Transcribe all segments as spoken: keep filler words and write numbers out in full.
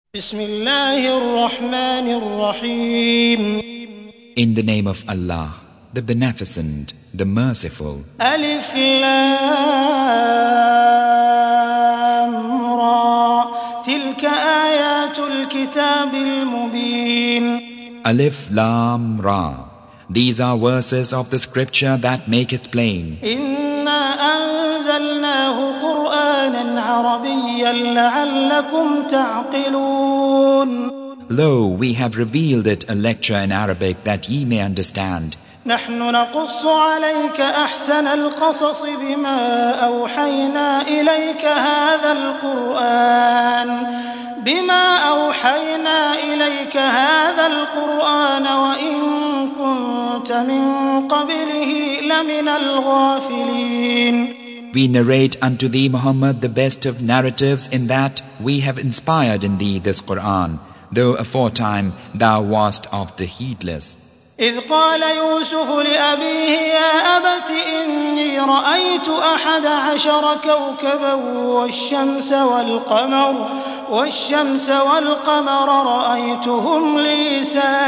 بسم الله الرحمن الرحيم. In the name of Allah, the Beneficent, the Merciful. ألف لام را تلك آيات الكتاب المبين. Alif Lam Ra. These are verses of the scripture that maketh plain. إنا أنزلناه قرآنا عربيا لعلكم تعقلون. Lo, we have revealed it a lecture in Arabic that ye may understand. نحن نقص عليك أحسن القصص بما أوحينا إليك هذا القرآن بما أوحينا إليك هذا القرآن وإن كنت من قبله لمن الغافلين. We narrate unto thee, Muhammad, the best of narratives in that we have inspired in thee this Qur'an, though aforetime thou wast of the heedless. إذ قال يوسف لأبيه يا أبت إني رأيت أحد عشر كوكبا والشمس والقمر والشمس والقمر رأيتهم لي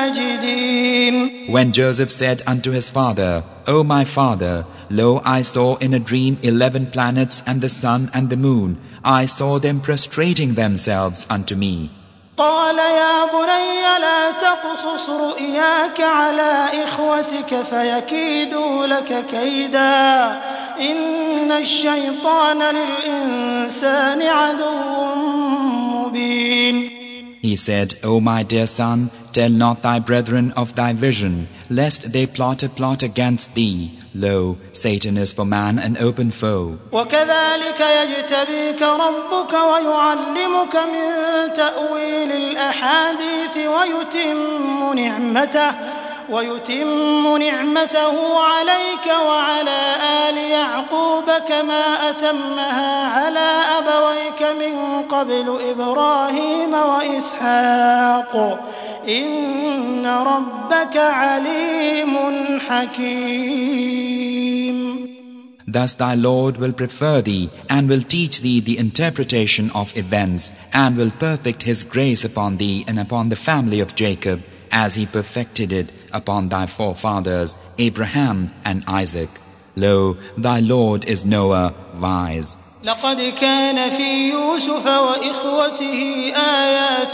ساجدين. When Joseph said unto his father, O my father, lo, I saw in a dream eleven planets and the sun and the moon. I saw them prostrating themselves unto me. قال يا بني لا تقصص رؤياك على إخوتك فيكيدوا لك كيدا إن الشيطان للإنسان عدو مبين. He said, O my dear son, tell not thy brethren of thy vision, lest they plot a plot against thee. Lo, Satan is for man an open foe. وكذلك يجتبيك ربك ويعلمك من تأويل الأحاديث ويتم نعمته ويتم نعمته عليك وعلى آل يعقوب كما أتمها على أبويك من قبل إبراهيم وإسحاق إن ربك عليم حكيم. Thus thy Lord will prefer thee and will teach thee the interpretation of events and will perfect his grace upon thee and upon the family of Jacob as he perfected it upon thy forefathers Abraham and Isaac. Lo, thy Lord is knower, wise. لقد كان في يوسف وإخوته آيات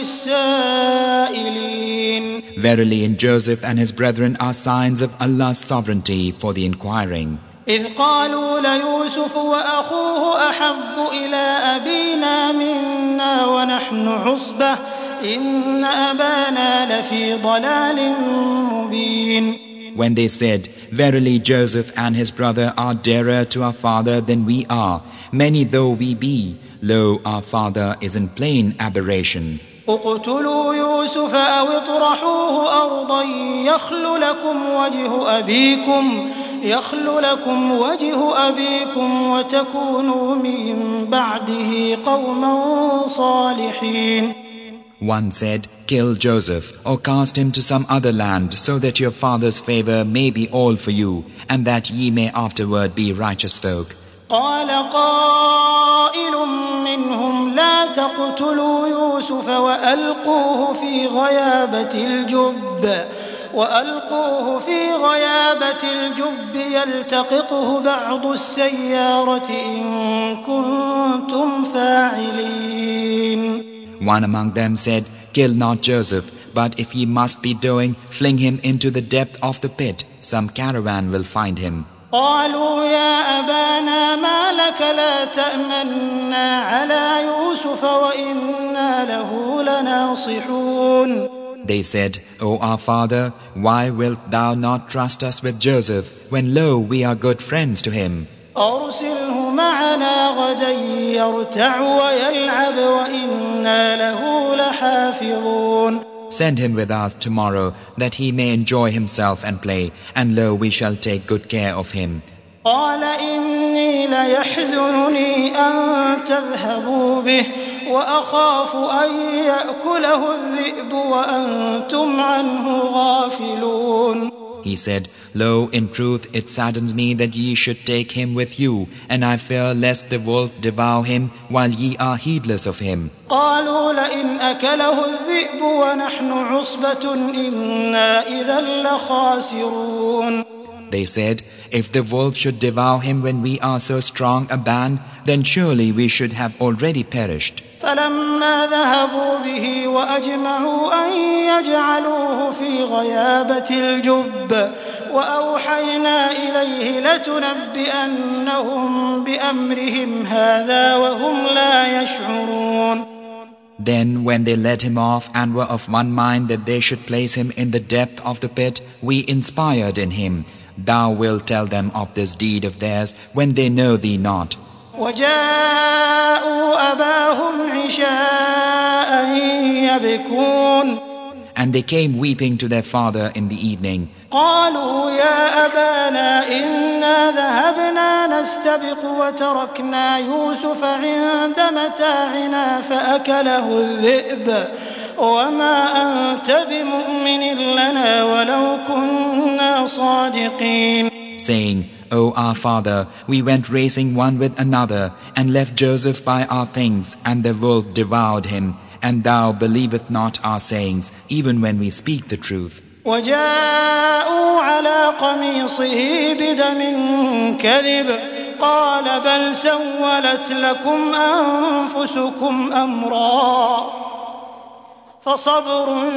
للسائلين. Verily in Joseph and his brethren are signs of Allah's sovereignty for the inquiring. إذ قالوا ليوسف وأخوه أحب إلى أبينا منا ونحن عصبة إن أبانا لفي ضلال مبين. When they said, Verily Joseph and his brother are dearer to our father than we are, many though we be, lo, our father is in plain aberration. اقتلوا يوسف أو اطرحوه أرضا يخل لكم وجه أبيكم يخل لكم وجه أبيكم وتكونوا من بعده قوما صالحين. One said, Kill Joseph, or cast him to some other land, so that your father's favor may be all for you, and that ye may afterward be righteous folk. قال قائل منهم لا تقتلوا يوسف وألقوه في غيابة الجب وألقوه في غيابة الجب يلتقطه بعض السيارة إن كنتم فاعلين. One among them said, Kill not Joseph, but if ye must be doing, fling him into the depth of the pit. Some caravan will find him. قالوا يا أبانا ما لك لا تأمنا على يوسف وإنا له لناصحون. They said, O our father, why wilt thou not trust us with Joseph, when lo, we are good friends to him? أرسله معنا غدا يرتع ويلعب وإنا له لحافظون. Send him with us tomorrow, that he may enjoy himself and play, and lo, we shall take good care of him. قال إني ليحزنني أن تذهبوا به وأخاف أن يأكله الذئب وأنتم عنه غافلون. He said, Lo, in truth it saddens me that ye should take him with you, and I fear lest the wolf devour him while ye are heedless of him. قالوا لئن أكله الذئب ونحن عصبة إنا إذا لخاسرون. They said, if the wolf should devour him when we are so strong a band, then surely we should have already perished. فلما ذهبوا به وأجمعوا أن يجعلوه في غيابة الجب وأوحينا إليه لتنبئنهم بأمرهم هذا وهم لا يشعرون. Then when they led him off and were of one mind that they should place him in the depth of the pit, we inspired in him, Thou wilt tell them of this deed of theirs when they know thee not. وجاءوا أباهم عشاء يبكون. And they came weeping to their father in the evening. قالوا يا أبانا إنا ذهبنا نستبق وتركنا يوسف عند متاعنا فأكله الذئب وما أنت بمؤمن لنا ولو كنا صادقين. Saying, O our father, we went racing one with another and left Joseph by our things, and the wolf devoured him, and thou believest not our sayings, even when we speak the truth. وجاءوا على قميصه بدم كذب قال بل سولت لكم أنفسكم أمرا فصبر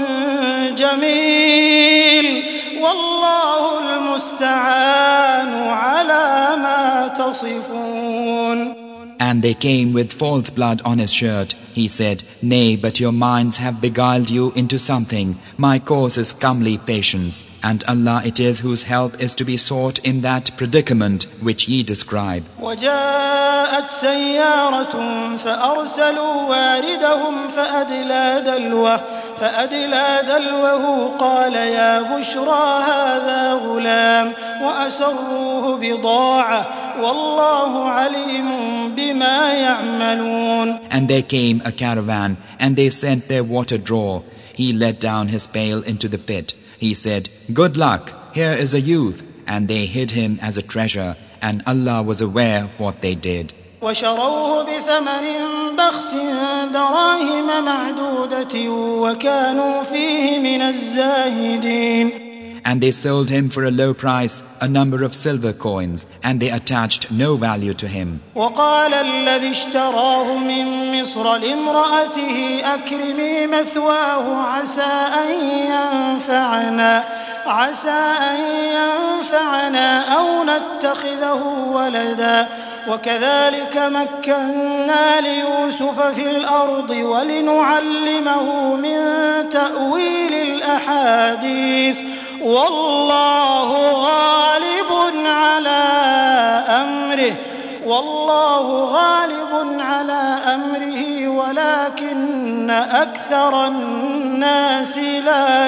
جميل والله المستعان على ما تصفون. And they came with false blood on his shirt. He said, Nay, but your minds have beguiled you into something. My course is comely patience, and Allah it is whose help is to be sought in that predicament which ye describe. وجاءت سيارة فأرسلوا واردهم فأدلى دلوه فأدلى دلوه قال يا بشرى هذا غلام وأسروه بضاعة والله عليم بما يعملون. And there came a caravan, and they sent their water drawer. He let down his pail into the pit. He said, Good luck, here is a youth. And they hid him as a treasure, and Allah was aware of what they did. وشروه بثمن بخس دراهم معدودة وكانوا فيه من الزاهدين. And they sold him for a low price, a number of silver coins, and they attached no value to him. وقال الذي اشتراه من مصر لامرأته أكرمي مثواه عسى أن ينفعنا عسى أن ينفعنا أو نتخذه ولدا وكذلك مكنا ليوسف في الأرض ولنعلمه من تأويل الأحاديث والله غالب على أمره والله غالب على أمره ولكن أكثر الناس لا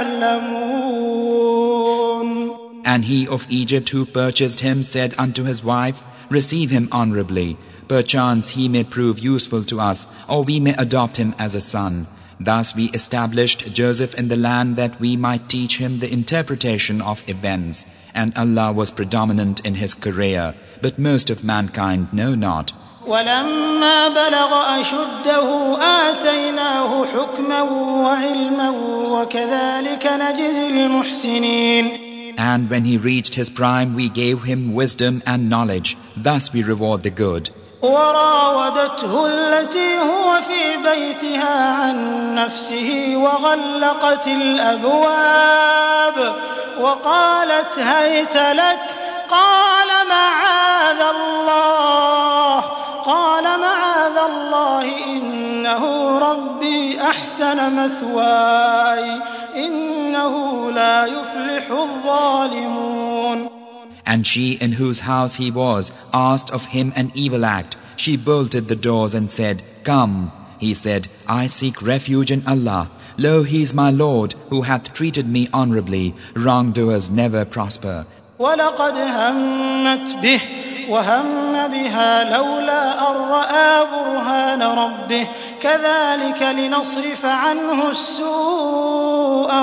يعلمون. And he of Egypt who purchased him said unto his wife, Receive him honorably. Perchance he may prove useful to us, or we may adopt him as a son. Thus we established Joseph in the land that we might teach him the interpretation of events. And Allah was predominant in his career, but most of mankind know not. ولما بلغ أشده آتيناه حكما وعلما وكذلك نجزي المحسنين. And when he reached his prime, we gave him wisdom and knowledge. Thus we reward the good. وراودته التي هو في بيتها عن نفسه وغلقت الأبواب وقالت هيت لك قال معاذ الله قال معاذ الله إنه ربي أحسن مثواي إنه لا يفلح الظالمون. And she in whose house he was asked of him an evil act. She bolted the doors and said, Come. He said, I seek refuge in Allah. Lo, he is my Lord, who hath treated me honorably. Wrongdoers never prosper. وَلَقَدْ هَمَّتْ بِهِ وهم بها لولا أن رأى برهان ربه كذلك لنصرف عنه السوء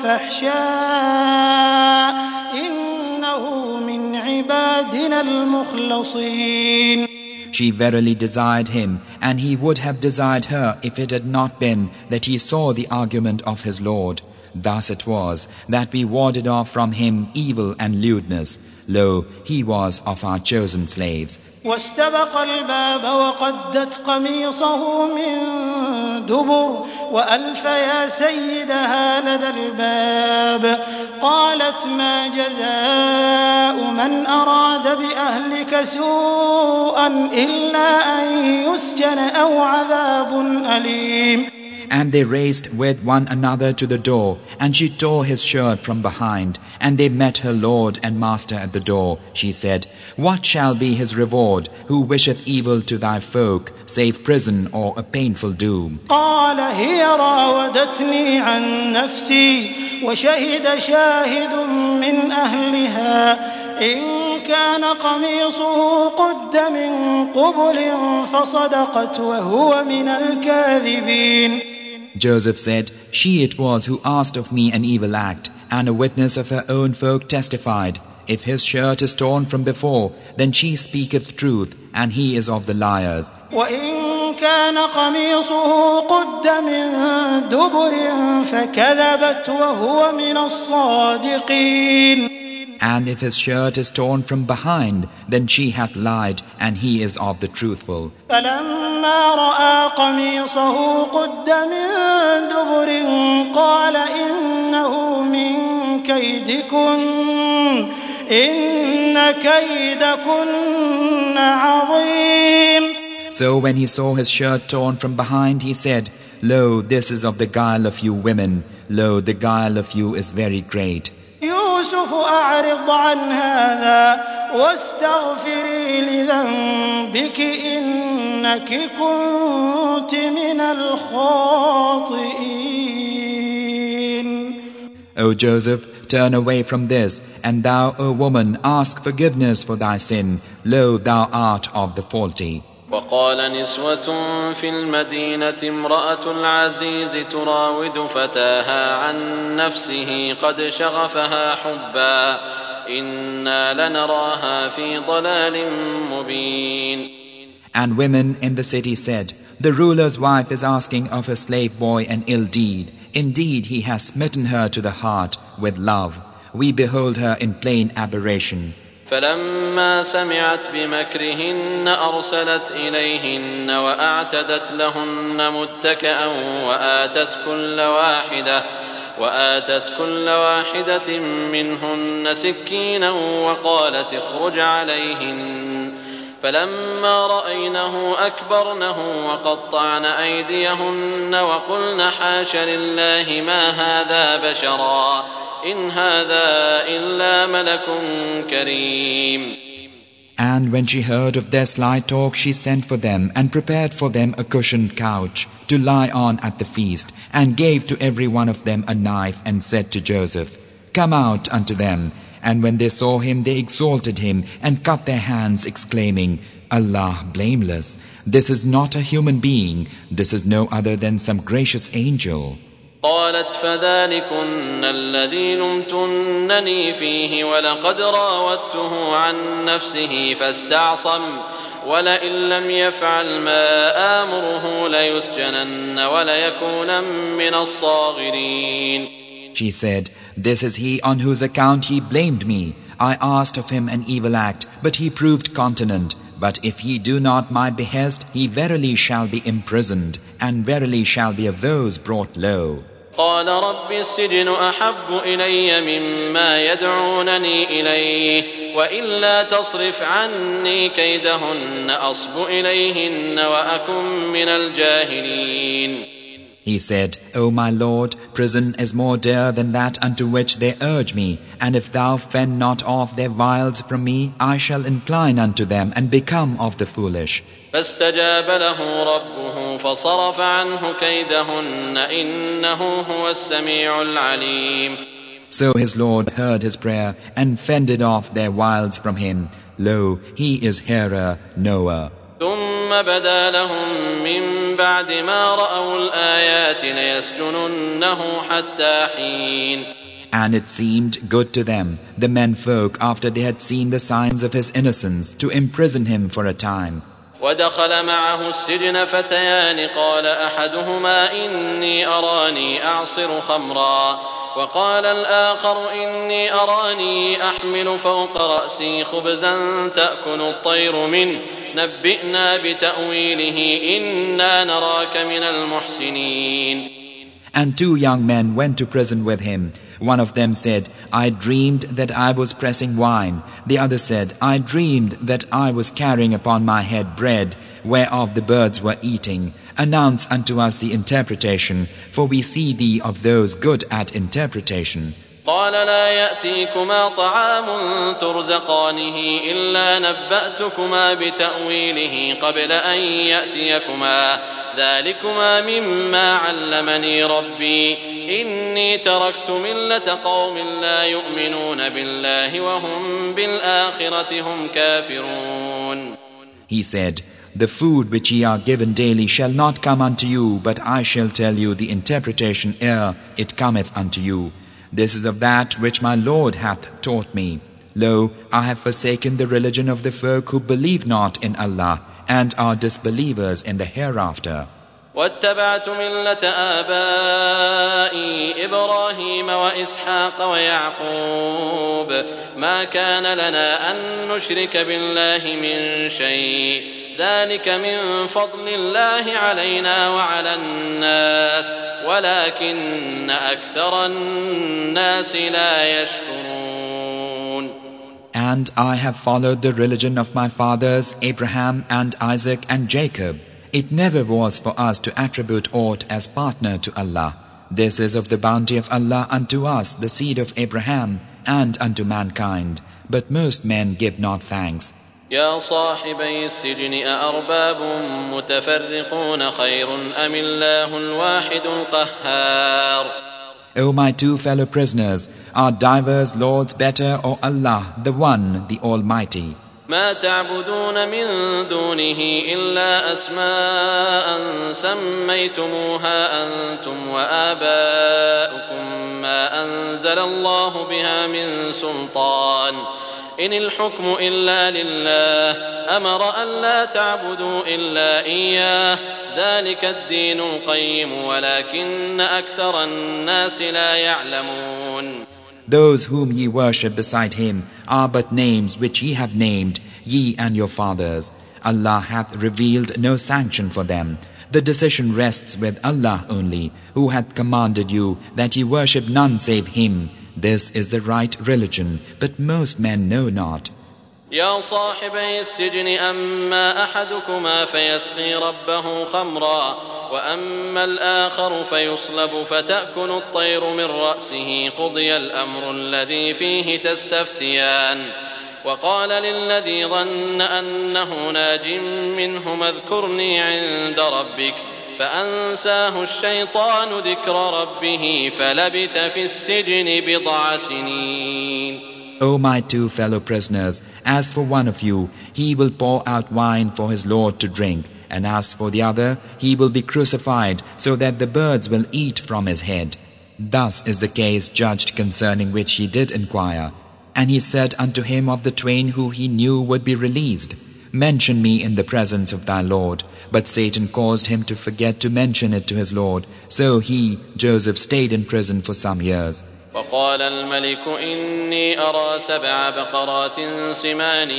والفحشاء إنه من عبادنا المخلصين. She verily desired him, and he would have desired her if it had not been that he saw the argument of his Lord. Thus it was that we warded off from him evil and lewdness. Lo, he was of our chosen slaves. واستبق الباب وقدت قميصه من دبر وألف يا سيدها لدى الباب قالت ما جزاء من أراد بأهلك سوءا إلا أن يسجن أو عذاب أليم. And they raced with one another to the door, and she tore his shirt from behind, and they met her lord and master at the door. She said, What shall be his reward, who wisheth evil to thy folk, save prison or a painful doom? قال هي راودتني عن نفسي وشهد شاهد من أهلها إن كان قميصه قد من قبل فصدقت وهو من الكاذبين. Joseph said, She it was who asked of me an evil act, and a witness of her own folk testified. If his shirt is torn from before, then she speaketh truth, and he is of the liars. وإن كان قميصه قد من دبر فكذبت وهو من الصادقين. And if his shirt is torn from behind, then she hath lied, and he is of the truthful. فلما رأى قميصه قد من دبر قال إنه من كيدكن إن كيدكن عظيم. So when he saw his shirt torn from behind, he said, Lo, this is of the guile of you women. Lo, the guile of you is very great. يوسف أعرض عن هذا واستغفري لذنبك إنك كنت من الخاطئين. O Joseph, turn away from this, and thou, O woman, ask forgiveness for thy sin. Lo, thou art of the faulty. وقال نسوة في المدينة امرأة العزيز تراود فتاها عن نفسه قد شغفها حبا إنا لنراها في ضلال مبين. And women in the city said, The ruler's wife is asking of her slave boy an ill deed. Indeed, he has smitten her to the heart with love. We behold her in plain aberration. فلما سمعت بمكرهن أرسلت إليهن وأعتدت لهن متكئا وآتت كل واحدة وآتت كل واحدة منهن سكينا وقالت اخرج عليهن فلما رأينه أكبرنه وقطعن أيديهن وقلن حاش لله ما هذا بشرا إن هذا إلا ملك كريم. And when she heard of their sly talk, she sent for them and prepared for them a cushioned couch to lie on at the feast, and gave to every one of them a knife, and said to Joseph, Come out unto them. And when they saw him, they exalted him and cut their hands, exclaiming, Allah blameless, this is not a human being, this is no other than some gracious angel. قالت فذلكن الذي لمتنني فيه ولقد راودته عن نفسه فاستعصم ولئن لم يفعل ما آمره ليسجنن وليكون من الصاغرين. She said, This is he on whose account he blamed me. I asked of him an evil act, but he proved continent. But if he do not my behest, he verily shall be imprisoned, and verily shall be of those brought low. قال رب السجن أحب إلي مما يدعونني إليه وإلا تصرف عني كيدهن أصب إليهن وأكن من الجاهلين. He said, O my Lord, prison is more dear than that unto which they urge me, and if thou fend not off their wiles from me, I shall incline unto them and become of the foolish. فاستجاب له ربه فصرف عنه كيدهن إنه هو السميع العليم. So his Lord heard his prayer and fended off their wiles from him. Lo, he is hearer, knower. ثم بدا لهم من بعد ما رأوا الآيات ليسجننه حتى حين. And it seemed good to them, the menfolk, after they had seen the signs of his innocence, to imprison him for a time. ودخل معه السجن فتيان قال أحدهما إني أراني أعصر خمرا وقال الآخر إني أراني أحمل فوق رأسي خبزا تأكل الطير منه نبئنا بتأويله إنا نراك من المحسنين. And two young men went to prison with him. One of them said, I dreamed that I was pressing wine. The other said, I dreamed that I was carrying upon my head bread, whereof the birds were eating. Announce unto us the interpretation, for we see thee of those good at interpretation. قال لا يأتيكما طعام ترزقانه إلا نبأتكما بتأويله قبل أن يأتيكما ذلكما مما علمني ربي إني تركت ملة قوم لا يؤمنون بالله وهم بالآخرة هم كافرون. He said, the food which ye are given daily shall not come unto you, but I shall tell you the interpretation ere it cometh unto you. This is of that which my Lord hath taught me. Lo, I have forsaken the religion of the folk who believe not in Allah and are disbelievers in the hereafter. واتبعت ملة آبائي إبراهيم وإسحاق ويعقوب ما كان لنا أن نشرك بالله من شيء ذلك من فضل الله علينا وعلى الناس ولكن أكثر الناس لا يشكرون. And I have followed the religion of my fathers Abraham and Isaac and Jacob. It never was for us to attribute aught as partner to Allah. This is of the bounty of Allah unto us, the seed of Abraham, and unto mankind. But most men give not thanks. يا صاحبي السجن أأرباب متفرقون خير أم الله الواحد القهار. O my two fellow prisoners, are divers lords better or Allah, the One, the Almighty? ما تعبدون من دونه إلا أسماء سميتموها أنتم وآباؤكم ما أنزل الله بها من سلطان إن الحكم إلا لله أمر أن لا تعبدوا إلا إياه ذلك الدين القيم ولكن أكثر الناس لا يعلمون. Those whom ye worship beside him are but names which ye have named, ye and your fathers. Allah hath revealed no sanction for them. The decision rests with Allah only, who hath commanded you that ye worship none save him. This is the right religion, but most men know not. يا صاحبي السجن أما أحدكما فيسقي ربه خمرا وأما الآخر فيصلب فتأكل الطير من رأسه قضي الأمر الذي فيه تستفتيان وقال للذي ظن أنه ناج منهما اذكرني عند ربك فأنساه الشيطان ذكر ربه فلبث في السجن بضع سنين. O my two fellow prisoners, as for one of you, he will pour out wine for his Lord to drink, and as for the other, he will be crucified, so that the birds will eat from his head. Thus is the case judged concerning which he did inquire. And he said unto him of the twain who he knew would be released, Mention me in the presence of thy Lord. But Satan caused him to forget to mention it to his Lord. So he, Joseph, stayed in prison for some years. وقال الملك إني أرى سبع بقرات سمان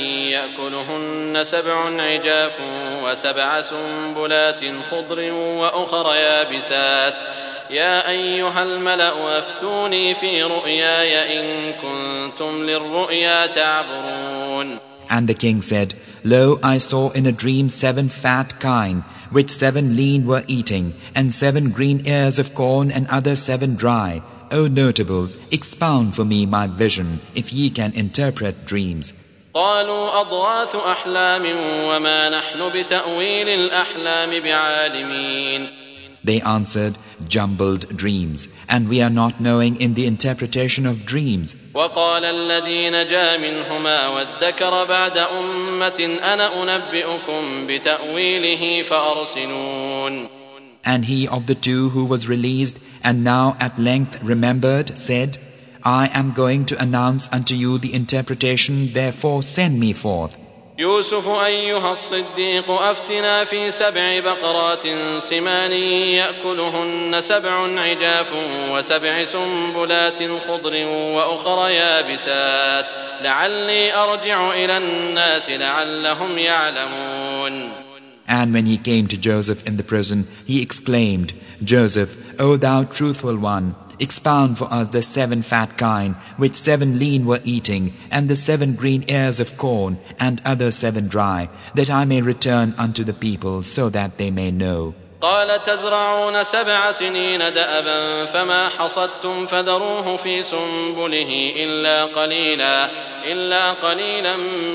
يأكلهن سبع عجاف وسبع سنبلات خضر وأخر يابسات يا أيها الملأ أفتوني في رؤياي إن كنتم للرؤيا تعبرون. And the king said, Lo, I saw in a dream seven fat kine, which seven lean were eating, and seven green ears of corn and other seven dry. O notables, expound for me my vision, if ye can interpret dreams. قالوا أضغاث أحلام وما نحن بتأويل الأحلام بعالمين. They answered, jumbled dreams, and we are not knowing in the interpretation of dreams. وقال الذي نجا منهما وادكر بعد أمة أنا أنبئكم بتأويله فأرسلون. And he of the two who was released and now at length remembered said, I am going to announce unto you the interpretation, therefore send me forth. يوسف أيها الصديق أفتنا في سبع بقرات سمان يأكلهن سبع عجاف وسبع سنبلات خضر وأخر يابسات لعلي أرجع إلى الناس لعلهم يعلمون. And when he came to Joseph in the prison, he exclaimed, Joseph, O thou truthful one, expound for us the seven fat kine, which seven lean were eating, and the seven green ears of corn, and other seven dry, that I may return unto the people, so that they may know. قال تزرعون سبع سنين دأبا فما حصدتم فذروه في سنبله إلا قليلا إلا قليلا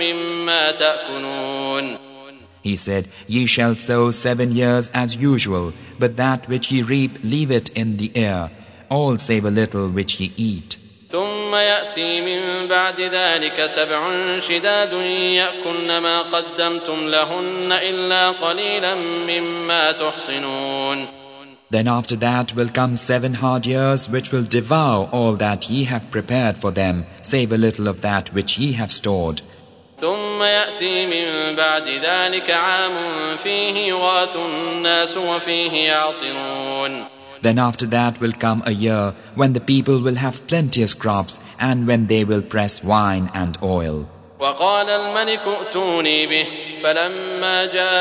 مما تأكلون. He said, Ye shall sow seven years as usual, but that which ye reap, leave it in the air, all save a little which ye eat. ثم يأتي من بعد ذلك سبع شداد يأكلن ما قدمتم لهن إلا قليلا مما تحصنون. Then after that will come seven hard years which will devour all that ye have prepared for them, save a little of that which ye have stored. ثم يأتي من بعد ذلك عام فيه يغاث الناس وفيه يعصرون. Then after that will come a year when the people will have plenteous crops and when they will press wine and oil. وقال الملك ائتوني به فلما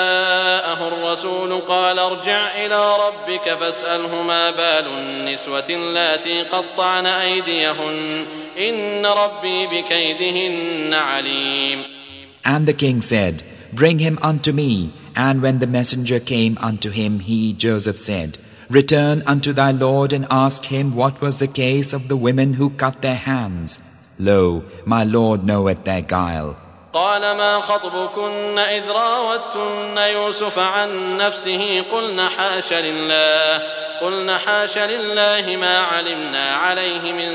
جاءه الرسول قال ارجع إلى ربك فاسأله ما بال النسوة اللاتي قطعن أيديهن إن ربي بكيدهن عليم. And the king said, Bring him unto me. And when the messenger came unto him, he, Joseph, said, Return unto thy Lord and ask him what was the case of the women who cut their hands. Lo, my Lord knoweth their guile. قال ما خطبكن إذ راوتن يوسف عن نفسه قلن حاش لله قلن حاش لله ما علمنا عليه من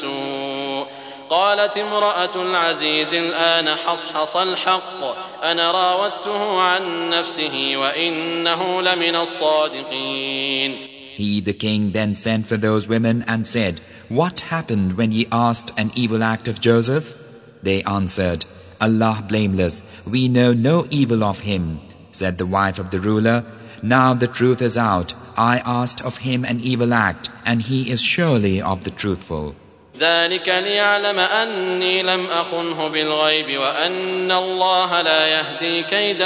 سوء قالت امرأة العزيز الآن حصحص الحق أنا راودته عن نفسه وإنه لمن الصادقين. He, the king, then sent for those women and said, What happened when ye asked an evil act of Joseph? They answered, Allah blameless, we know no evil of him. Said the wife of the ruler, Now the truth is out. I asked of him an evil act, and he is surely of the truthful. ذلك ليعلم أني لم أخنه بالغيب وأن الله لا يهدي كيد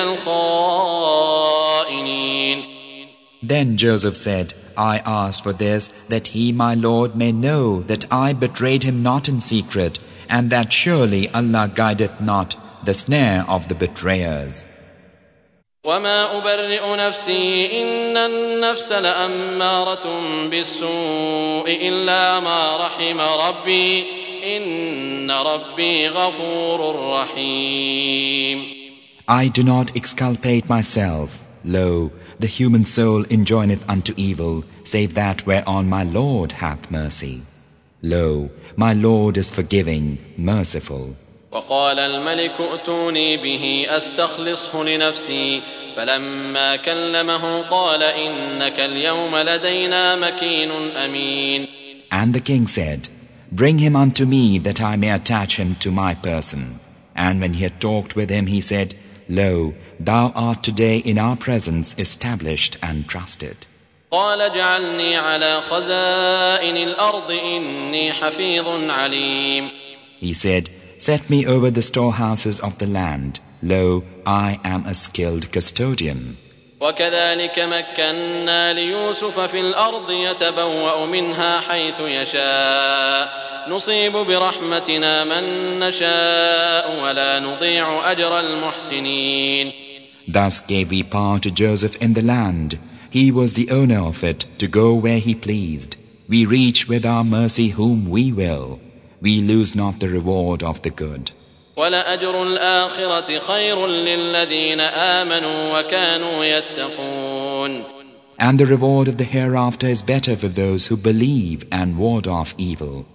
الخائنين. Then Joseph said, I asked for this, that he, my Lord, may know that I betrayed him not in secret, and that surely Allah guideth not the snare of the betrayers. وما أبرئ نفسي إن النفس لأمارة بالسوء إلا ما رحم ربي إن ربي غفور رحيم. I do not exculpate myself. Lo, the human soul enjoineth unto evil, save that whereon my Lord hath mercy. Lo, my Lord is forgiving, merciful. وقال الملك ائتوني به أستخلصه لنفسي فلما كلمه قال إنك اليوم لدينا مكين أمين. And the king said, Bring him unto me that I may attach him to my person. And when he had talked with him, he said, Lo, thou art today in our presence established and trusted. قال اجعلني على خزائن الأرض إني حفيظ عليم. He said, Set me over the storehouses of the land. Lo, I am a skilled custodian. وكذلك مكنا ليوسف في الأرض يتبوأ منها حيث يشاء نصيب برحمتنا من نشاء ولا نضيع أجر المحسنين. Thus gave we power to Joseph in the land. He was the owner of it to go where he pleased. We reach with our mercy whom we will. We lose not the reward of the good. وَلَأَجْرُ الْآخِرَةِ خَيْرٌ لِلَّذِينَ آمَنُوا وَكَانُوا يَتَّقُونَ. And the reward of the hereafter is better for those who believe and ward off evil.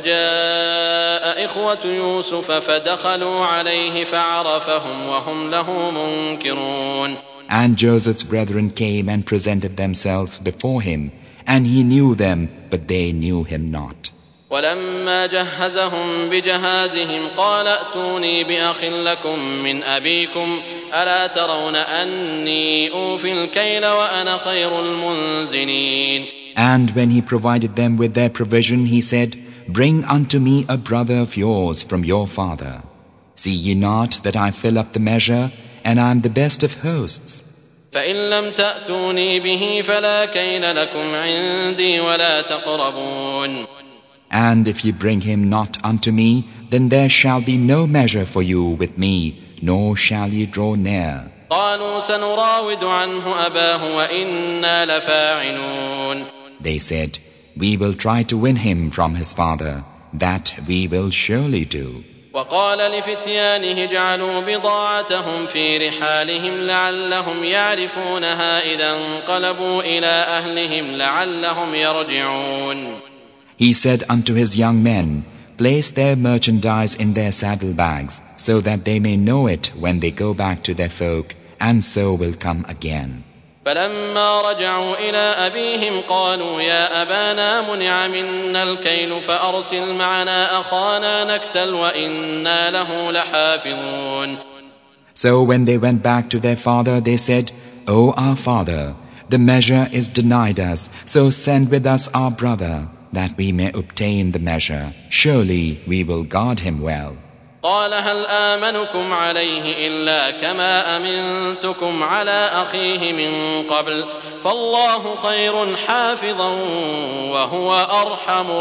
وجاء إخوة يوسف فدخلوا عليه فعرفهم وهم له منكرون. And Joseph's brethren came and presented themselves before him, and he knew them, but they knew him not. ولما جهزهم بجهازهم قال ائتوني بأخ لكم من أبيكم ألا ترون أني أوفي الكيل وأنا خير المنزلين. And when he provided them with their provision, he said, Bring unto me a brother of yours from your father. See ye not that I fill up the measure, and I am the best of hosts? فإن لم تأتوني به فلا كيل لكم عندي ولا تقربون. And if ye bring him not unto me, then there shall be no measure for you with me, nor shall ye draw near. قالوا سنراود عنه أباه وإنا لفاعلون. They said, We will try to win him from his father. That we will surely do. وقال لفتيانه اجعلوا بضاعتهم في رحالهم لعلهم يعرفونها إذا انقلبوا إلى أهلهم لعلهم يرجعون. He said unto his young men, Place their merchandise in their saddlebags, so that they may know it when they go back to their folk, and so will come again. فلما رجعوا إلى أبيهم قالوا يا أبانا منع منا الكيل فأرسل معنا أخانا نكتل وإنا له لحافظون. So when they went back to their father, they said, O our father, the measure is denied us, so send with us our brother, that we may obtain the measure. Surely we will guard him well. قال هل آمنكم عليه إلا كما أمنتكم على أخيه من قبل فالله خير حافظا وهو أرحم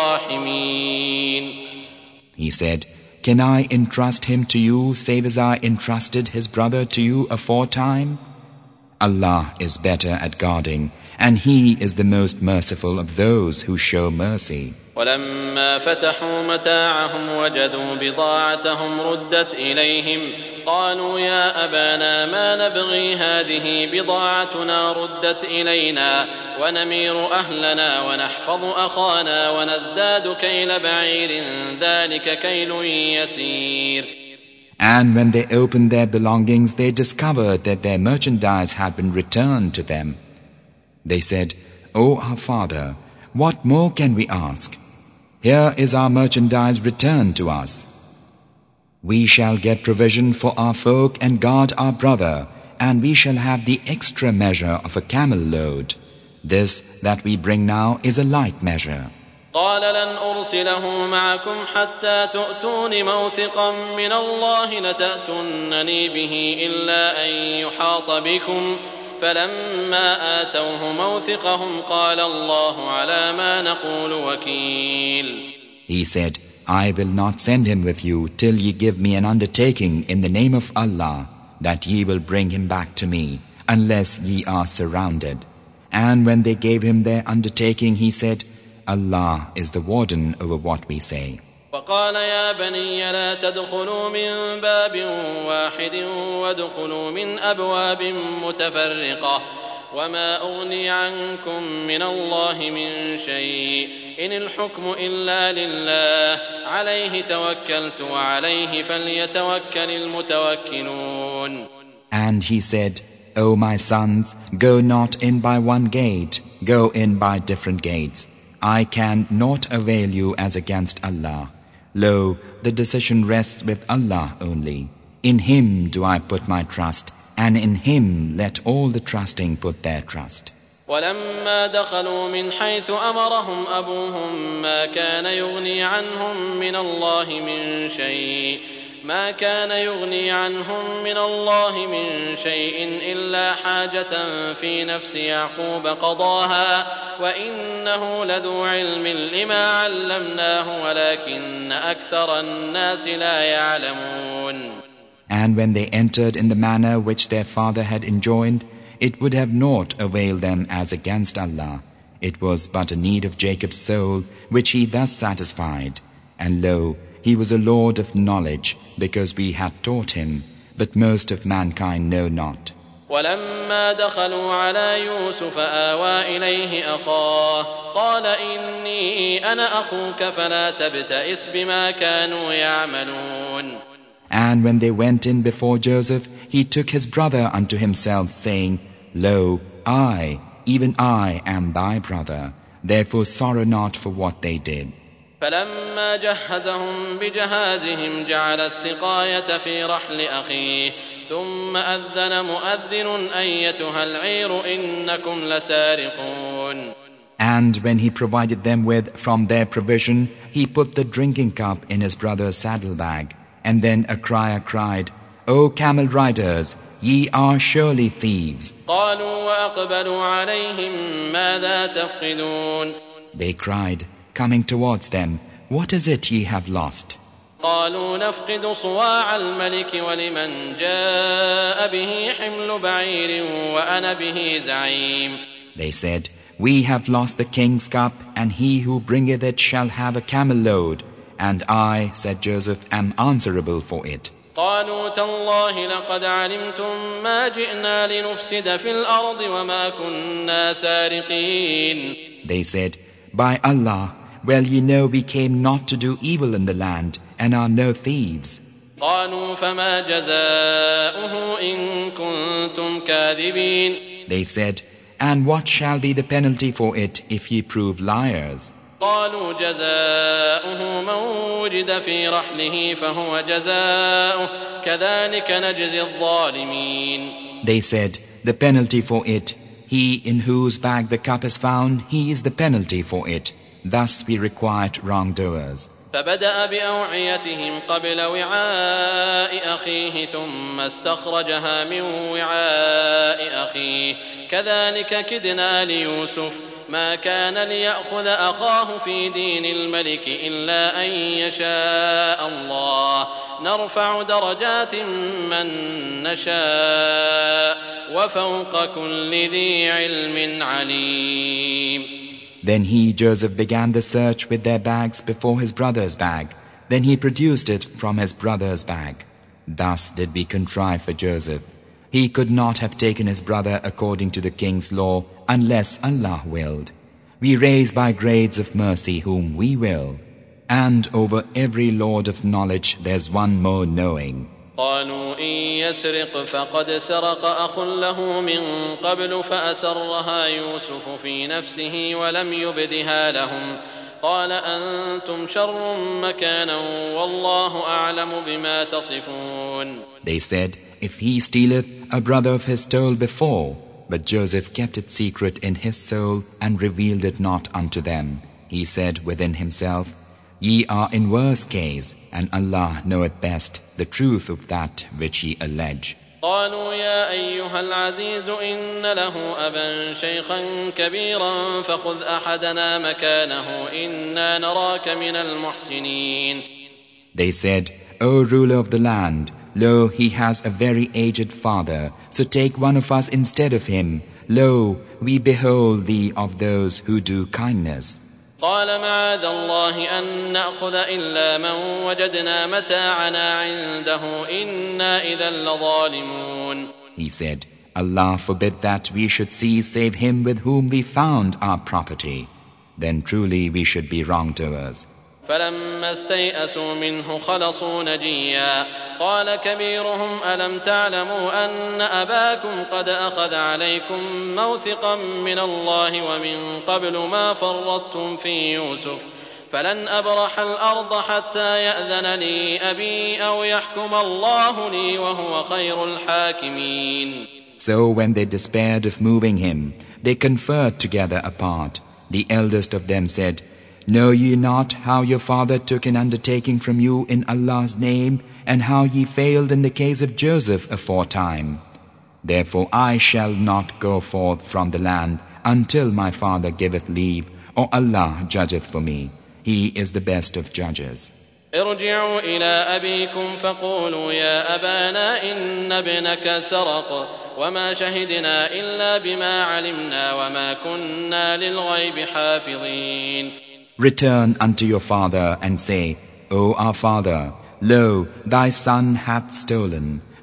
الراحمين. He said, Can I entrust him to you save as I entrusted his brother to you aforetime? Allah is better at guarding, and He is the most merciful of those who show mercy. ولما فتحوا متاعهم وجدوا بضاعتهم ردت إليهم قالوا يا أبانا ما نبغي هذه بضاعتنا ردت إلينا ونمير أهلنا ونحفظ أخانا ونزداد كيل بعير ذلك كيل يسير. And when they opened their belongings, they discovered that their merchandise had been returned to them. They said, O our father, what more can we ask? Here is our merchandise returned to us. We shall get provision for our folk and guard our brother, and we shall have the extra measure of a camel load. This that we bring now is a light measure. قال لن أرسله معكم حتى تؤتون موثقا من الله لتأتونني به إلا أن يحاط بكم فلما آتوه موثقهم قال الله على ما نقول وكيل. He said, I will not send him with you till ye give me an undertaking in the name of Allah that ye will bring him back to me, unless ye are surrounded. And when they gave him their undertaking, he said, Allah is the warden over what we say. وقال يا بني لا تدخلوا من باب واحد وادخلوا من أبواب متفرقة وما أغني عنكم من الله من شيء إن الحكم إلا لله عليه توكلت وعليه فليتوكل المتوكلون. And he said, O my sons, go not in by one gate, go in by different gates. I can not avail you as against Allah. Lo, the decision rests with Allah only. In Him do I put my trust, and in Him let all the trusting put their trust. ولما دخلوا من حيث أمرهم أبوهم ما كان يغني عنهم من الله من شيء ما كان يغني عنهم من الله من شيء إلا حاجة في نفس يعقوب قضاها وإنه لذو علم لما علمناه ولكن أكثر الناس لا يعلمون. And when they entered in the manner which their father had enjoined, it would have naught availed them as against Allah. It was but a need of Jacob's soul which he thus satisfied. And lo, he was a lord of knowledge, because we had taught him, but most of mankind know not. ولما دخلوا على يوسف آوى إليه أخاه قال إني أنا أخوك فلا تبتئس بما كانوا يعملون. And when they went in before Joseph, he took his brother unto himself, saying, Lo, I, even I, am thy brother. Therefore sorrow not for what they did. فلما جهزهم بجهازهم جعل السقاية في رحل أخيه ثم أذن مؤذن أيتها العير إنكم لسارقون. And when he provided them with from their provision, he put the drinking cup in his brother's saddlebag. And then a crier cried, O camel riders, ye are surely thieves. قالوا وأقبلوا عليهم ماذا تفقدون. They cried, coming towards them, What is it ye have lost? قالوا نفقد صواع الملك ولمن جاء به حمل بعير وأنا به زعيم. They said, We have lost the king's cup, and he who bringeth it shall have a camel load. And I, said Joseph, am answerable for it. قالوا تالله لقد علمتم ما جئنا لنفسد في الأرض وما كنا سارقين. They said, By Allah, well ye know we came not to do evil in the land, and are no thieves. قالوا فما جزاؤه إن كنتم كاذبين. They said, And what shall be the penalty for it if ye prove liars? قالوا جزاؤه من وجد في رحله فهو جزاؤه كذلك نجزي الظالمين. They said, The penalty for it, he in whose bag the cup is found, he is the penalty for it. Thus we requite wrongdoers. فبدأ بأوعيتهم قبل وعاء أخيه ثم استخرجها من وعاء أخيه كذلك كدنا ليوسف ما كان ليأخذ أخاه في دين الملك إلا أن يشاء الله نرفع درجات من نشاء وفوق كل ذي علم عليم. Then he, Joseph, began the search with their bags before his brother's bag. Then he produced it from his brother's bag. Thus did we contrive for Joseph. He could not have taken his brother according to the king's law unless Allah willed. We raise by grades of mercy whom we will. And over every lord of knowledge there's one more knowing. قالوا إن يسرق فقد سرق أخ له من قبل فأسرها يوسف في نفسه ولم يبدها لهم قال أنتم شر مكانا والله أعلم بما تصفون. They said, If he stealeth, a brother of his stole before. But Joseph kept it secret in his soul and revealed it not unto them. He said within himself, Ye are in worse case, and Allah knoweth best the truth of that which ye allege. قالوا يا أيها العزيز إن له أبا شيخا كبيرا فخذ أحدنا مكانه إنا نراك من المحسنين. They said, O ruler of the land, lo, he has a very aged father, so take one of us instead of him. Lo, we behold thee of those who do kindness. قال معاذ الله أن نأخذ إلا من وجدنا متاعنا عنده إنا إذا لظالمون. He said, Allah forbid that we should seize save him with whom we found our property. Then truly we should be wrongdoers. فلما استيئسوا منه خلصوا نجيا قال كبيرهم ألم تعلموا أن أباكم قد أخذ عليكم موثقا من الله ومن قبل ما فرطتم في يوسف فلن أبرح الأرض حتى يأذن لي أبي أو يحكم الله لي وهو خير الحاكمين. So when they despaired of moving him, they conferred together apart. The eldest of them said, Know ye not how your father took an undertaking from you in Allah's name, and how ye failed in the case of Joseph aforetime? Therefore I shall not go forth from the land until my father giveth leave, or Allah judgeth for me. He is the best of judges. ارجعوا إلى أبيكم فقولوا يا أبانا إن ابنك سرق وما شهدنا إلا بما علمنا وما كنا للغيب حافظين. Return unto your father and say, O our father, lo, thy son hath stolen.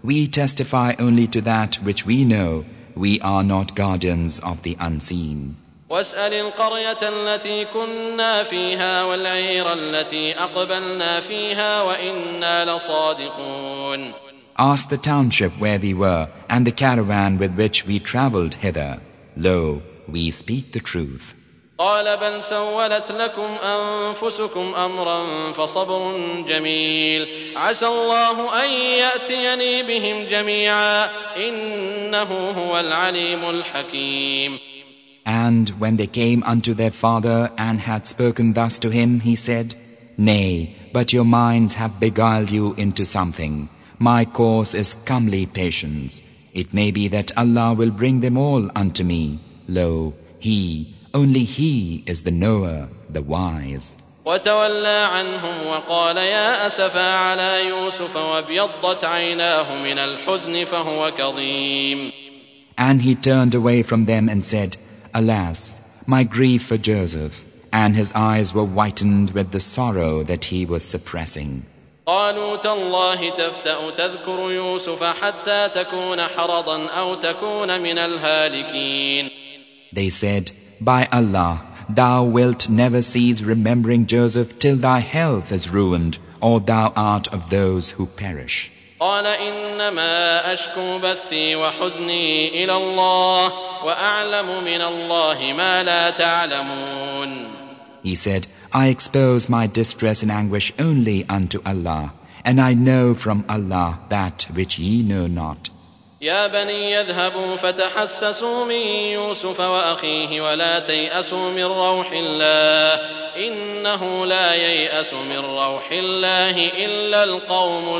We testify only to that which we know. We are not guardians of the unseen. واسأل القرية التي كنا فيها والعير التي أقبلنا فيها وإنا لصادقون. Ask the township where we were and the caravan with which we travelled hither. Lo, we speak the truth. قال بل سولت لكم أنفسكم أمرا فصبر جميل عسى الله أن يأتيني بهم جميعا إنه هو العليم الحكيم. And when they came unto their father and had spoken thus to him, he said, Nay, but your minds have beguiled you into something. My course is comely patience. It may be that Allah will bring them all unto me. Lo, He, only He is the knower, the wise. وتولى عنهم وقال يا أسفا على يوسف وابيضت عيناه من الحزن فهو كظيم. And he turned away from them and said, Alas, my grief for Joseph, and his eyes were whitened with the sorrow that he was suppressing. قالوا تالله تفتأ تذكر يوسف حتى تكون حرضا أو تكون من الهالكين. They said, By Allah, thou wilt never cease remembering Joseph till thy health is ruined, or thou art of those who perish. قال إنما أشكو بثي وحزني إلى الله وأعلم من الله ما لا تعلمون. He said, I expose my distress and anguish only unto Allah, and I know from Allah that which ye know not. يا بني يذهبوا فتحسسوا من يوسف وأخيه ولا تيأسوا من روح الله إنه لا ييأس من روح الله إلا القوم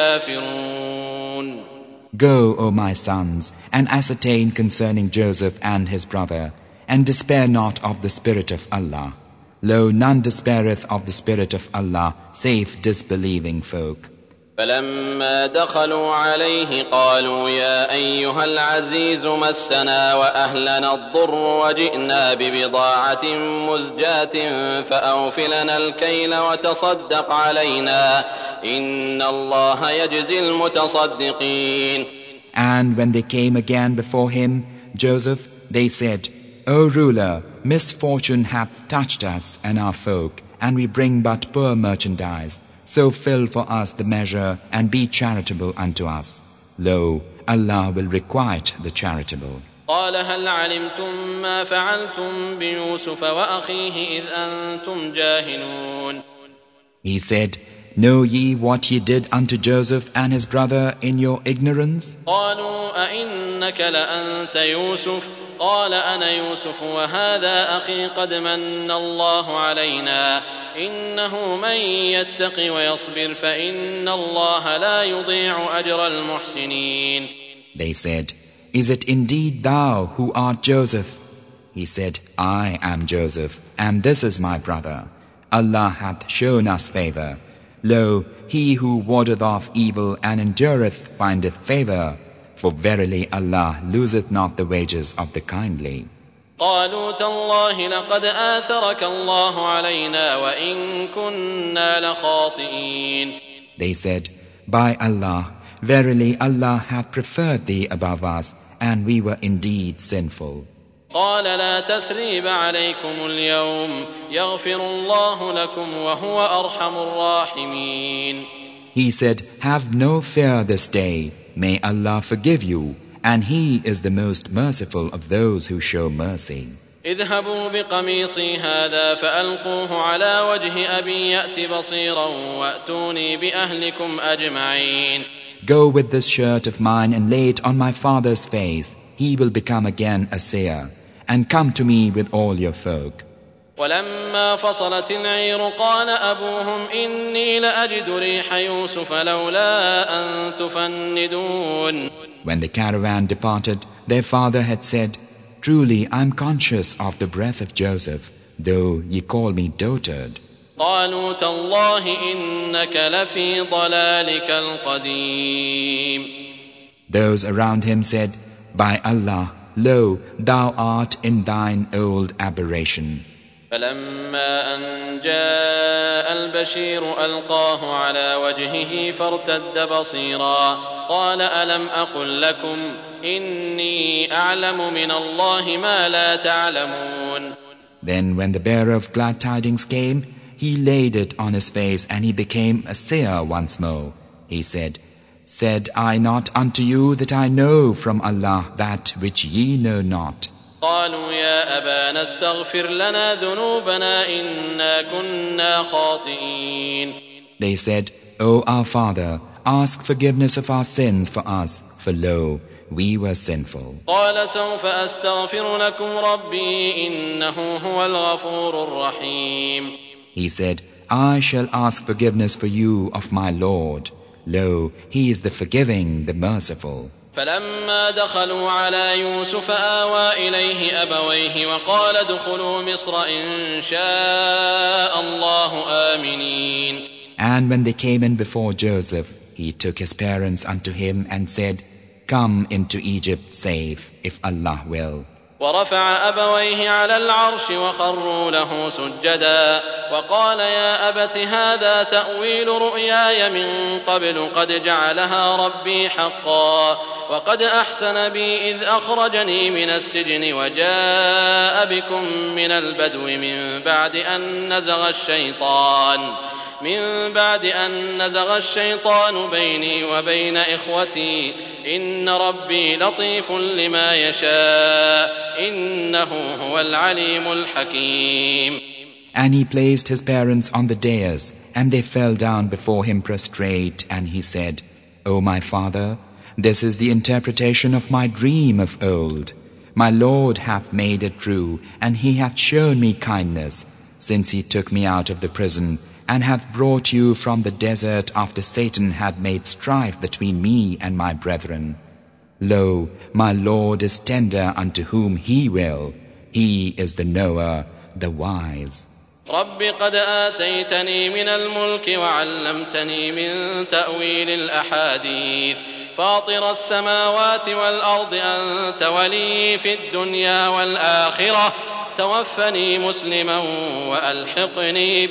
الكافرون. Go, O my sons, and ascertain concerning Joseph and his brother, and despair not of the Spirit of Allah. Lo, none despaireth of the Spirit of Allah, save disbelieving folk. فلما دخلوا عليه قالوا يا أيها العزيز مسنا وأهلنا الضر وجئنا ببضاعة مزجاة فأوف لنا الكيل وتصدق علينا إن الله يجزي المتصدقين. And when they came again before him, Joseph, they said, O ruler, misfortune hath touched us and our folk, and we bring but poor merchandise. So fill for us the measure and be charitable unto us. Lo, Allah will requite the charitable. قال هل علمتم ما فعلتم بيوسف وأخيه إذ أنتم جاهلون. He said, Know ye what ye did unto Joseph and his brother in your ignorance? قالوا أئنك لأنت يوسف قال أنا يوسف وهذا أخي قد من الله علينا إنه من يتق ويصبر فإن الله لا يضيع أجر المحسنين. They said, Is it indeed thou who art Joseph? He said, I am Joseph, and this is my brother. Allah hath shown us favor. Lo, he who wardeth off evil and endureth findeth favor. For verily Allah loseth not the wages of the kindly. قالوا تالله لقد آثرك الله علينا وإن كنا لخاطئين. They said, By Allah, verily Allah hath preferred thee above us, and we were indeed sinful. قال لا تثريب عليكم اليوم يغفر الله لكم وهو أرحم الراحمين. He said, Have no fear this day. May Allah forgive you, and He is the most merciful of those who show mercy. اذهبوا بقميصي هذا فألقوه على وجه أبي يأت بصيرا وأتوني بأهلكم أجمعين. Go with this shirt of mine and lay it on my father's face. He will become again a seer. And come to me with all your folk. ولما فصلت العير قال أبوهم إني لأجد ريح يوسف لولا أن تفندون. When the caravan departed, their father had said, Truly I am conscious of the breath of Joseph, though ye call me dotard. قالوا تالله إنك لفي ضلالك القديم. Those around him said, By Allah, lo, thou art in thine old aberration. فلما أن جاء البشير ألقاه على وجهه فارتد بصيرا قال ألم أقل لكم إني أعلم من الله ما لا تعلمون. Then when the bearer of glad tidings came, he laid it on his face and he became a seer once more. He said, Said I not unto you that I know from Allah that which ye know not? قالوا يا أبانا استغفر لنا ذنوبنا إنا كنا خاطئين. They said, O our father, ask forgiveness of our sins for us, for lo, we were sinful. قال سوف أستغفر لكم ربي إنه هو الغفور الرحيم. He said, I shall ask forgiveness for you of my Lord. Lo, he is the forgiving, the merciful. فلما دخلوا على يوسف آوى إليه أبويه وقال ادخلوا مصر إن شاء الله آمنين. And when they came in before Joseph, he took his parents unto him and said, Come into Egypt safe, if Allah will. ورفع أبويه على العرش وخروا له سجدا وقال يا أبت هذا تأويل رؤياي من قبل قد جعلها ربي حقا وقد أحسن بي إذ أخرجني من السجن وجاء بكم من البدو من بعد أن نزغ الشيطان من بعد أن نزغ الشيطان بيني وبين إخوتي إن ربي لطيف لما يشاء إنه هو العليم الحكيم. And he placed his parents on the dais, and they fell down before him prostrate, and he said, O my father, this is the interpretation of my dream of old. My Lord hath made it true, and he hath shown me kindness, since he took me out of the prison, and hath brought you from the desert after Satan had made strife between me and my brethren. Lo, my Lord is tender unto whom he will. He is the knower, the wise. رب قد آتيتني من الملك وعلمتني من تأويل الأحاديث فاطر السماوات والأرض أنت ولي في الدنيا والآخرة توفني مسلما وألحقني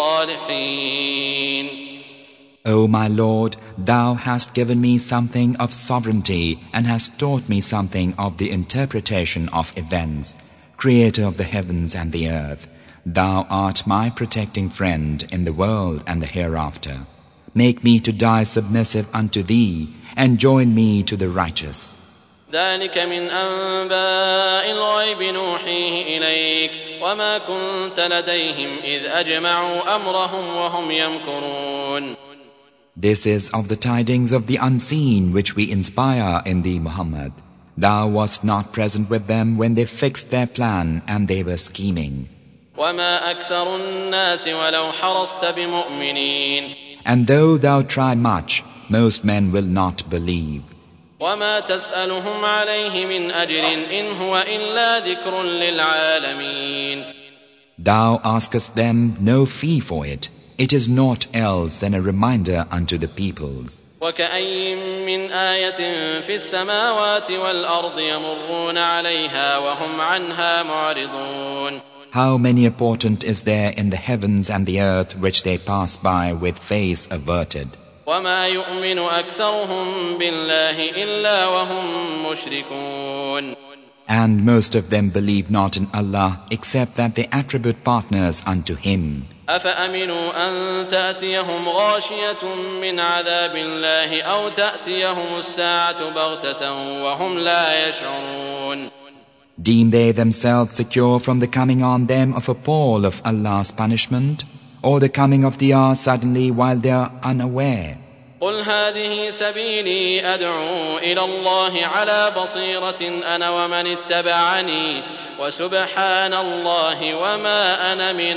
بالصالحين. O my Lord, Thou hast given me something of sovereignty and hast taught me something of the interpretation of events, Creator of the heavens and the earth. Thou art my protecting friend in the world and the hereafter. Make me to die submissive unto Thee and join me to the righteous. ذلك من أنباء الغيب نوحيه إليك وما كنت لديهم إذ أجمعوا أمرهم وهم يمكرون. This is of the tidings of the unseen which we inspire in thee, Muhammad. Thou wast not present with them when they fixed their plan and they were scheming. وما أكثر الناس ولو حرصت بمؤمنين. And though thou try much, most men will not believe. وما تسألهم عليه من أجر إن هو إلا ذكر للعالمين. Thou askest them no fee for it. It is naught else than a reminder unto the peoples. وكأي من آية في السماوات والأرض يمرون عليها وهم عنها معرضون. How many a portent is there in the heavens and the earth which they pass by with face averted. وما يؤمن أكثرهم بالله إلا وهم مشركون. And most of them believe not in Allah except that they attribute partners unto Him. أفأمنوا أن تأتيهم غاشية من عذاب الله أو تأتيهم الساعة بغتة وهم لا يشعرون. Deem they themselves secure from the coming on them of a pall of Allah's punishment, or the coming of the hour suddenly while they are unaware? قل هذه سبيلي أدعو إلى الله على بصيرة أنا ومن اتبعني وسبحان الله وما أنا من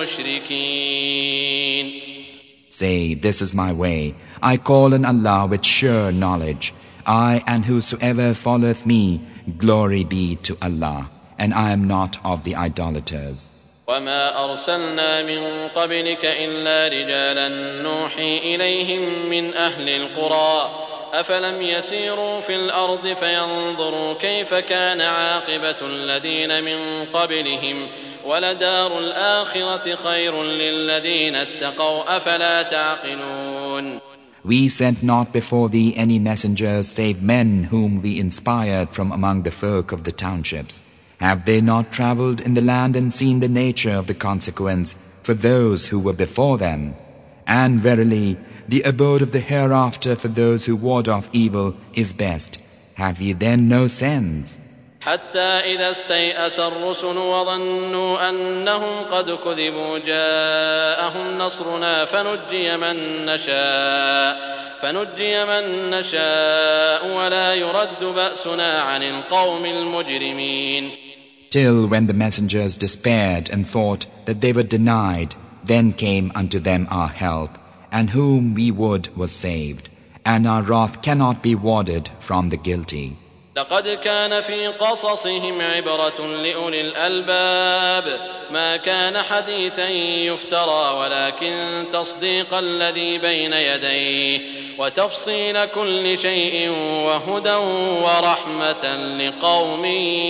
المشركين. Say, this is my way. I call on Allah with sure knowledge. I and whosoever followeth me, glory be to Allah, and I am not of the idolaters. وما أرسلنا من قبلك إلا رجالا نوحي إليهم من أهل القرى أفلم يسيروا في الأرض فينظروا كيف كان عاقبة الذين من قبلهم وَلَدَارُ الْآخِرَةِ خَيْرٌ لِّلَّذِينَ اتَّقَوْا أَفَلَا تَعْقِلُونَ We sent not before thee any messengers save men whom we inspired from among the folk of the townships. Have they not travelled in the land and seen the nature of the consequence for those who were before them? And verily, the abode of the hereafter for those who ward off evil is best. Have ye then no sense? حتى إذا استيأس الرسل وظنوا أنهم قد كذبوا جاءهم نصرنا فنجي من نشاء فنجي من نشاء ولا يرد بأسنا عن القوم المجرمين. Till when the messengers despaired and thought that they were denied, then came unto them our help, and whom we would was saved, and our wrath cannot be warded from the guilty. لقد كان في قصصهم عبرة لأولي الألباب ما كان حديثا يفترى ولكن تصديق الذي بين يديه وتفصيل كل شيء وهدى ورحمة لقوم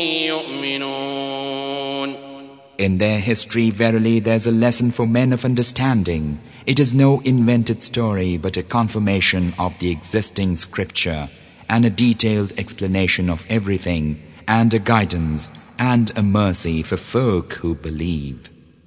يؤمنون. In their history, verily, there is a lesson for men of understanding. It is no invented story, but a confirmation of the existing scripture, and a detailed explanation of everything, and a guidance and a mercy for folk who believe.